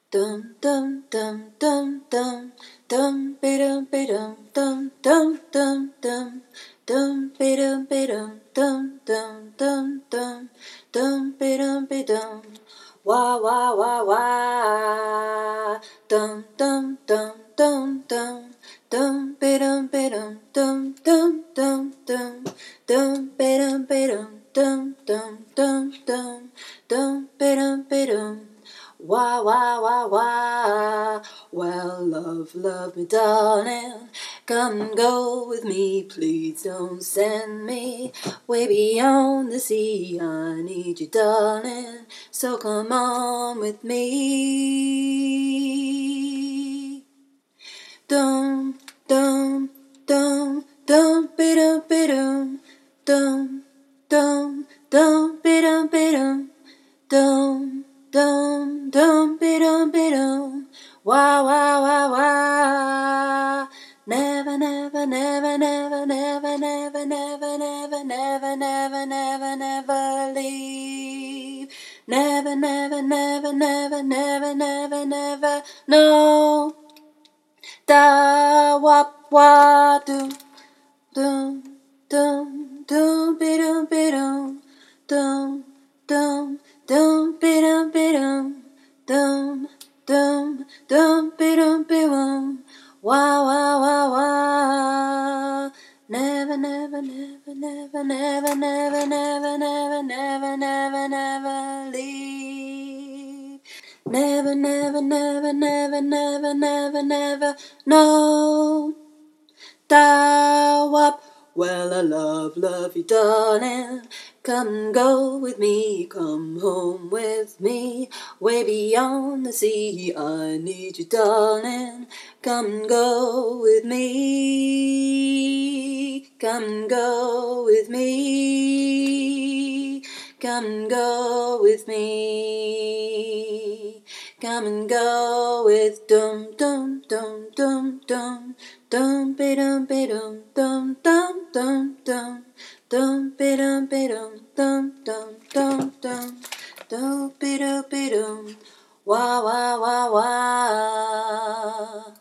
Dum dum dum dum dum dum ba-dum ba-dum dum dum dum dum dum ba-dum ba-dum dum dum dum dum dum ba-dum ba-dum wah wah wah wah dum dum dum dum dum dum ba-dum ba-dum dum dum dum dum dum ba-dum ba-dum dum dum dum dum dum ba-dum ba-dum wah, wah, wah, wah. Well, love me, darling. Come and go with me. Please don't send me way beyond the sea. I need you, darling. So come on with me. Dum, dum, dum, dum, ba-dum, ba-dum. Dum, dum, dum, ba-dum, ba-dum. Dum, dum, dum, ba-dum, ba-dum. Wah, wah, wah, wah. Never, never, never, never, never, never, never, never, never, never, never, never leave. Never, never, never, never, never, never, never, no. Da, wah, wah, dum, dum, dum, dum, ba-dum, ba-dum. Dum, dum, dum, ba-dum, ba-dum. Dum, dum, dum, ba-dum, ba-dum. Wah, wah, wah, wah. Never, never, never, never, never, never, never, never, never, never, never leave. Never, never, never, never, never, never, never, no. Thou up. Well, I love you, darling. Come and go with me, come home with me, way beyond the sea. I need you, darling. Come and go with me. Come and go with me. Come and go with me. Come and go with dum dum dum dum dum dum ba dum ba dum dum dum dum dum dum ba dum dum dum dum dum dum ba dum wah wah wah wah.